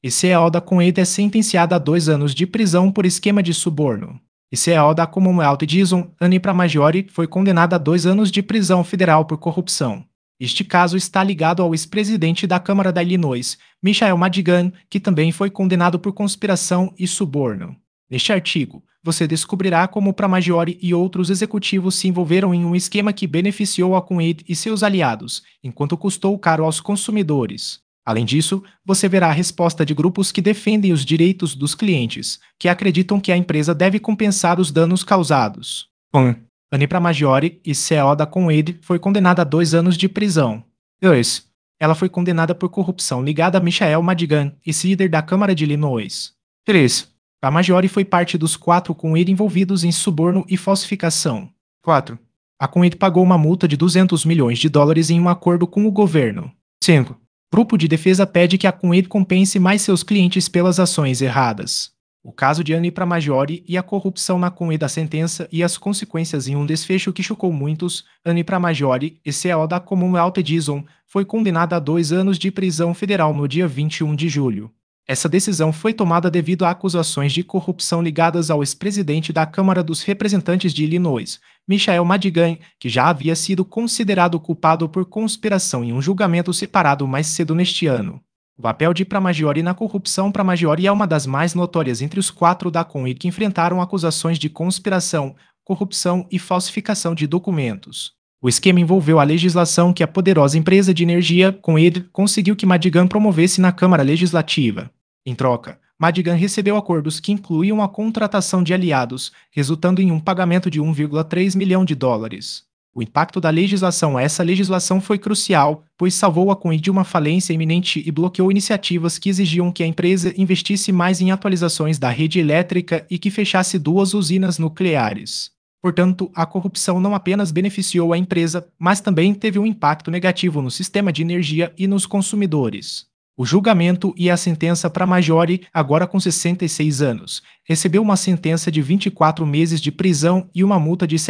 E CEO da Coned é sentenciada a 2 anos de prisão por esquema de suborno. E CEO da Commonwealth Edison, Annie Pramaggiore, foi condenada a 2 anos de prisão federal por corrupção. Este caso está ligado ao ex-presidente da Câmara da Illinois, Michael Madigan, que também foi condenado por conspiração e suborno. Neste artigo, você descobrirá como Pramaggiore e outros executivos se envolveram em um esquema que beneficiou a Coned e seus aliados, enquanto custou caro aos consumidores. Além disso, você verá a resposta de grupos que defendem os direitos dos clientes, que acreditam que a empresa deve compensar os danos causados. 1. Annie Pramaggiore, e CEO da Coned, foi condenada a 2 anos de prisão. 2. Ela foi condenada por corrupção ligada a Michael Madigan, ex-líder da Câmara de Illinois. 3. Pramaggiore foi parte dos 4 Coned envolvidos em suborno e falsificação. 4. A Coned pagou uma multa de 200 milhões de dólares em um acordo com o governo. 5. Grupo de defesa pede que a Coned compense mais seus clientes pelas ações erradas. O caso de Annie Pramaggiore e a corrupção na Coned, a sentença e as consequências em um desfecho que chocou muitos. Annie Pramaggiore, CEO da Commonwealth Edison, foi condenada a 2 anos de prisão federal no dia 21 de julho. Essa decisão foi tomada devido a acusações de corrupção ligadas ao ex-presidente da Câmara dos Representantes de Illinois, Michael Madigan, que já havia sido considerado culpado por conspiração em um julgamento separado mais cedo neste ano. O papel de Pramaggiore na corrupção. Pramaggiore é uma das mais notórias entre os 4 da Coned que enfrentaram acusações de conspiração, corrupção e falsificação de documentos. O esquema envolveu a legislação que a poderosa empresa de energia, Coned, conseguiu que Madigan promovesse na Câmara Legislativa. Em troca, Madigan recebeu acordos que incluíam a contratação de aliados, resultando em um pagamento de 1,3 milhão de dólares. O impacto da legislação. Essa legislação foi crucial, pois salvou a Coned de uma falência iminente e bloqueou iniciativas que exigiam que a empresa investisse mais em atualizações da rede elétrica e que fechasse 2 usinas nucleares. Portanto, a corrupção não apenas beneficiou a empresa, mas também teve um impacto negativo no sistema de energia e nos consumidores. O julgamento e a sentença. Pramaggiore, agora com 66 anos, recebeu uma sentença de 24 meses de prisão e uma multa de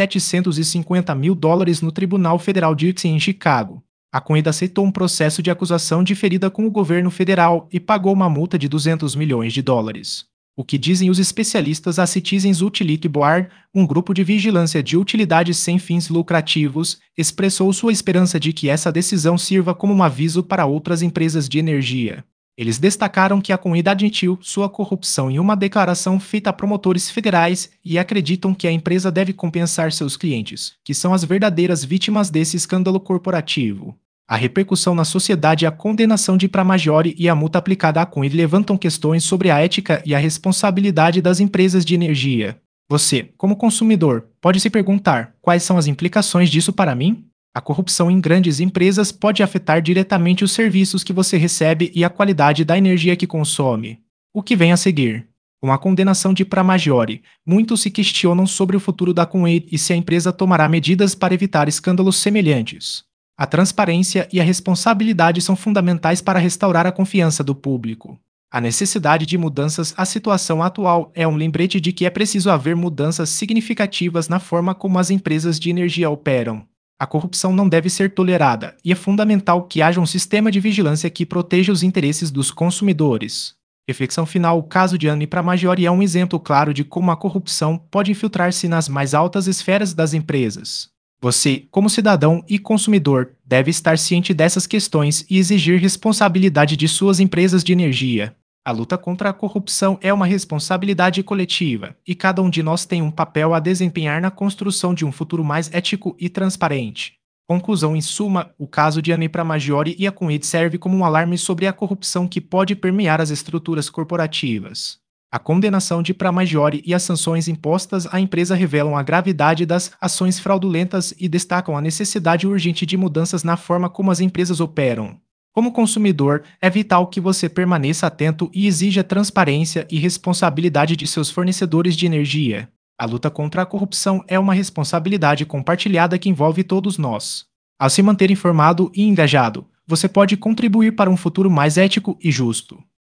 750 mil dólares no Tribunal Federal de Dixie, em Chicago. A Coned aceitou um processo de acusação diferida com o governo federal e pagou uma multa de 200 milhões de dólares. O que dizem os especialistas? A Citizens Utility Board, um grupo de vigilância de utilidades sem fins lucrativos, expressou sua esperança de que essa decisão sirva como um aviso para outras empresas de energia. Eles destacaram que a Coned admitiu sua corrupção em uma declaração feita a promotores federais e acreditam que a empresa deve compensar seus clientes, que são as verdadeiras vítimas desse escândalo corporativo. A repercussão na sociedade. A condenação de Pramaggiore e a multa aplicada à Coned levantam questões sobre a ética e a responsabilidade das empresas de energia. Você, como consumidor, pode se perguntar: quais são as implicações disso para mim? A corrupção em grandes empresas pode afetar diretamente os serviços que você recebe e a qualidade da energia que consome. O que vem a seguir? Com a condenação de Pramaggiore, muitos se questionam sobre o futuro da Coned e se a empresa tomará medidas para evitar escândalos semelhantes. A transparência e a responsabilidade são fundamentais para restaurar a confiança do público. A necessidade de mudanças. A situação atual é um lembrete de que é preciso haver mudanças significativas na forma como as empresas de energia operam. A corrupção não deve ser tolerada e é fundamental que haja um sistema de vigilância que proteja os interesses dos consumidores. Reflexão final. O caso de Annie Pramaggiore é um exemplo claro de como a corrupção pode infiltrar-se nas mais altas esferas das empresas. Você, como cidadão e consumidor, deve estar ciente dessas questões e exigir responsabilidade de suas empresas de energia. A luta contra a corrupção é uma responsabilidade coletiva, e cada um de nós tem um papel a desempenhar na construção de um futuro mais ético e transparente. Conclusão. Em suma, o caso de Annie Pramaggiore e a Coned serve como um alarme sobre a corrupção que pode permear as estruturas corporativas. A condenação de Pramaggiore e as sanções impostas à empresa revelam a gravidade das ações fraudulentas e destacam a necessidade urgente de mudanças na forma como as empresas operam. Como consumidor, é vital que você permaneça atento e exija transparência e responsabilidade de seus fornecedores de energia. A luta contra a corrupção é uma responsabilidade compartilhada que envolve todos nós. Ao se manter informado e engajado, você pode contribuir para um futuro mais ético e justo.